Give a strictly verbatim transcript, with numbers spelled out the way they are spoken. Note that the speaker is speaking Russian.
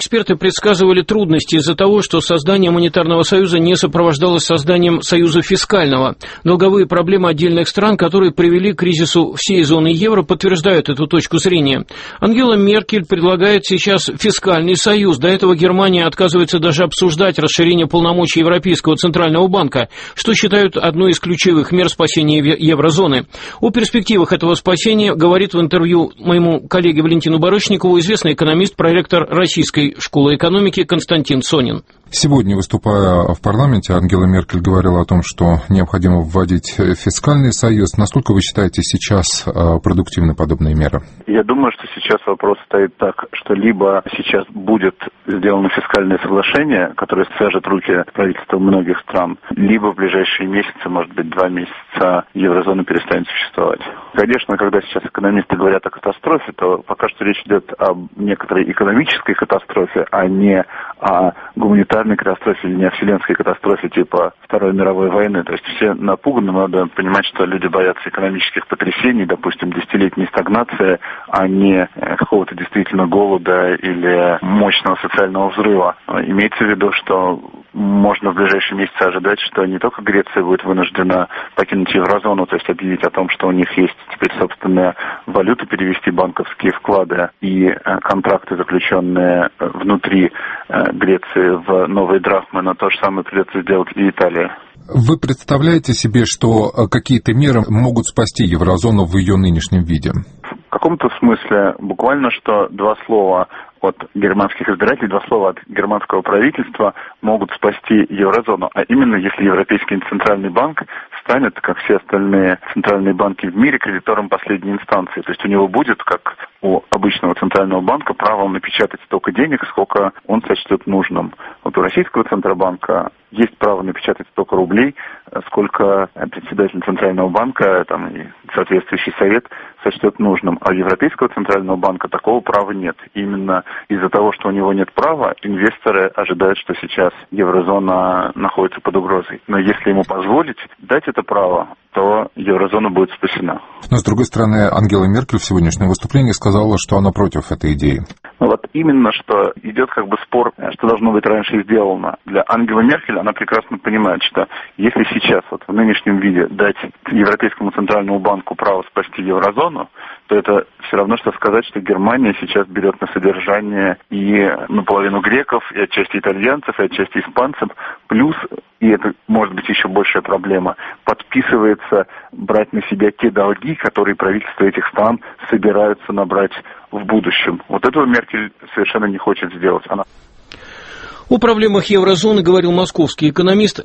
эксперты предсказывали трудности из-за того, что создание монетарного союза не сопровождалось созданием союза фискального. Долговые проблемы отдельных стран, которые привели к кризису всей зоны евро, подтверждают эту точку зрения. Ангела Меркель предлагает сейчас фискальный союз. До этого Германия отказывается даже обсуждать расширение полномочий Европейского центрального банка, что считают одной из ключевых мер спасения еврозоны. О перспективах этого спасения говорит в интервью моему коллеге Валентину Барышникову известный экономист, проректор Российской школы экономики Константин Сонин. Сегодня, выступая в парламенте, Ангела Меркель говорила о том, что необходимо вводить фискальный союз. Насколько вы считаете сейчас продуктивны подобные меры? Я думаю, что сейчас вопрос стоит так, что либо сейчас будет сделано фискальное соглашение, которое свяжет руки правительства многих стран, либо в ближайшие месяцы, может быть, два месяца, еврозона перестанет существовать. Конечно, когда сейчас экономисты говорят о катастрофе, то пока что речь идет об некоторой экономической катастрофе, а не о гуманитарной катастрофе или не о вселенской катастрофе типа Второй мировой войны. То есть все напуганы, надо понимать, что люди боятся экономических потрясений, допустим, десятилетней стагнации, а не какого-то действительно голода или мощного социального взрыва. Имеется в виду, что можно в ближайшие месяцы ожидать, что не только Греция будет вынуждена покинуть еврозону, то есть объявить о том, что у них есть теперь собственная валюта, перевести банковские вклады и контракты, заключенные внутри Греции, в новые драхмы, но то же самое придется сделать и Италия. Вы представляете себе, что какие-то меры могут спасти еврозону в ее нынешнем виде? В каком-то смысле буквально что два слова от германских избирателей, два слова от германского правительства могут спасти еврозону, а именно если Европейский центральный банк станет, как все остальные центральные банки в мире, кредитором последней инстанции. То есть у него будет, как у обычного центрального банка, право напечатать столько денег, сколько он сочтет нужным. Вот у российского Центробанка есть право напечатать столько рублей, сколько председатель Центрального банка там, и соответствующий совет сочтет нужным. А у Европейского Центрального банка такого права нет. Именно из-за того, что у него нет права, инвесторы ожидают, что сейчас еврозона находится под угрозой. Но если ему позволить дать это право, то еврозона будет спасена. Но, с другой стороны, Ангела Меркель в сегодняшнем выступлении сказала, что она против этой идеи. Ну вот именно, что идет как бы спор, что должно быть раньше сделано. Для Ангелы Меркель она прекрасно понимает, что если сейчас вот в нынешнем виде дать Европейскому Центральному банку право спасти еврозону, то это все равно, что сказать, что Германия сейчас берет на содержание и наполовину греков, и отчасти итальянцев, и отчасти испанцев, плюс, и это может быть еще большая проблема, подписывается брать на себя те долги, которые правительства этих стран собираются набрать в будущем. Вот этого Меркель совершенно не хочет сделать. Она... О проблемах еврозоны говорил московский экономист